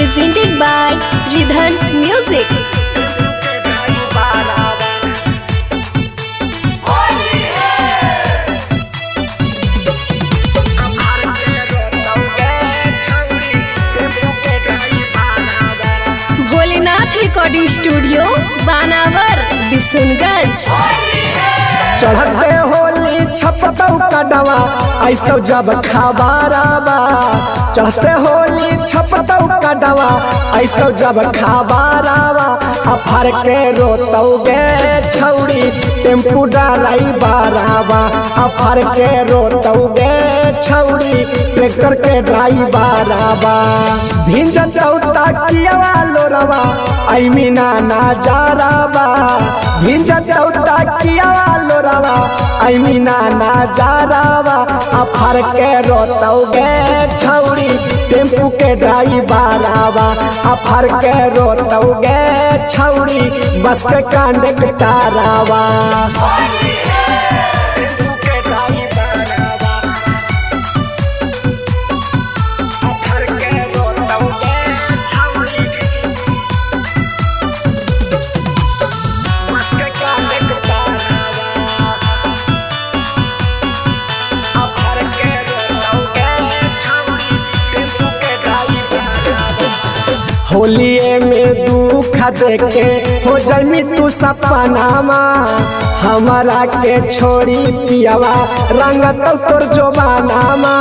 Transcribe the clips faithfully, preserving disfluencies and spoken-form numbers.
presented by Ridhan Music. Bholenath recording studio बानावर बिशुनगंज। चढ़ते होली छपतौ कदवा ऐसो जब खबाराबा। चढ़ते होली छपतौ कदवा ऐसो जब खबाराबा। अफर के रोतौ गे छौड़ी टेम्पू डालाई बाराबा। अफर के रोतौ गे छौड़ी ट्रैक्टर के ड्राइवराबा। भिंजतौ तकियावा लोरवा ऐमिना नजाराबा। भिंजतौ तकियावा लोरवा ऐमिना नजाराबा। अफर के रोतौ गे छौड़ी टेम्पू के ड्राइवराबा। अफर के रोतौ गे छौड़ी बस के कंडक्टरवा। होलिये में दुख देखे हो जमी तू सपनामा। हमारा के छोड़ी पियावा रंग तो तोर जोबानामा।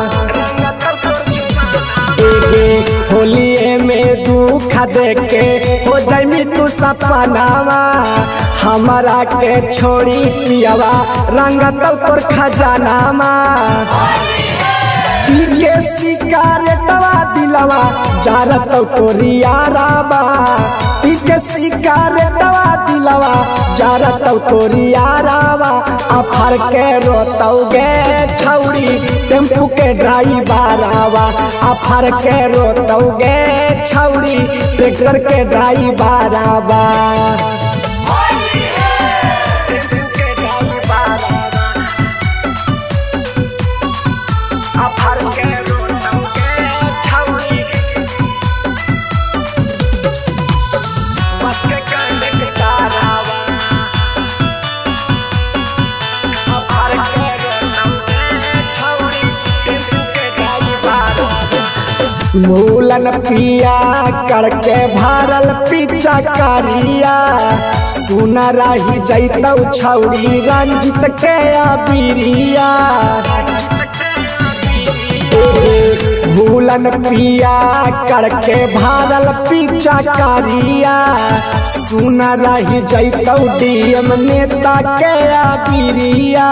होलिये में दुख देखे हो जमी तू सपनामा। हमारा के छोड़ी पियावा रंग तो तोर खजानामा। पीके सिगारेटवा दिलवा जारतौ तोरियाराबा। पीके सिगारेटवा दिलवा जारतौ तोरियाराबा। अफर के रोतौ गे छौड़ी टेम्पू के ड्राइवराबा। अफर के रोतौ गे छौड़ी ट्रैक्टर के ड्राइवराबा। मूलन पिया करके भरल पीछा करिया। सुना रही जैतौ छौड़ी रंजित के अबिरिया। भूलन पिया करके भरल पीछा करिया। सुना रही जैतौ डीएम नेता के अबिरिया।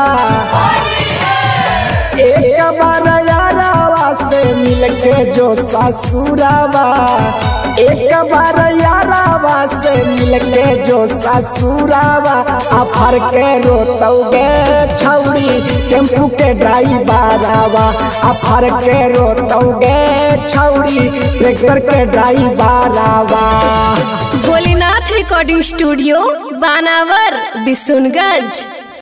एक बार यारावा से मिलके जो ससुरावा। एक बार यारावा से मिलके जो ससुरावा। अफर के रोतौ गे छौड़ी टेम्पू के ड्राइवराबा। अफर के रोतौ गे छौड़ी ट्रैक्टर के ड्राइवराबा। भोलेनाथ रिकॉर्डिंग स्टूडियो बानावर बिशुनगंज।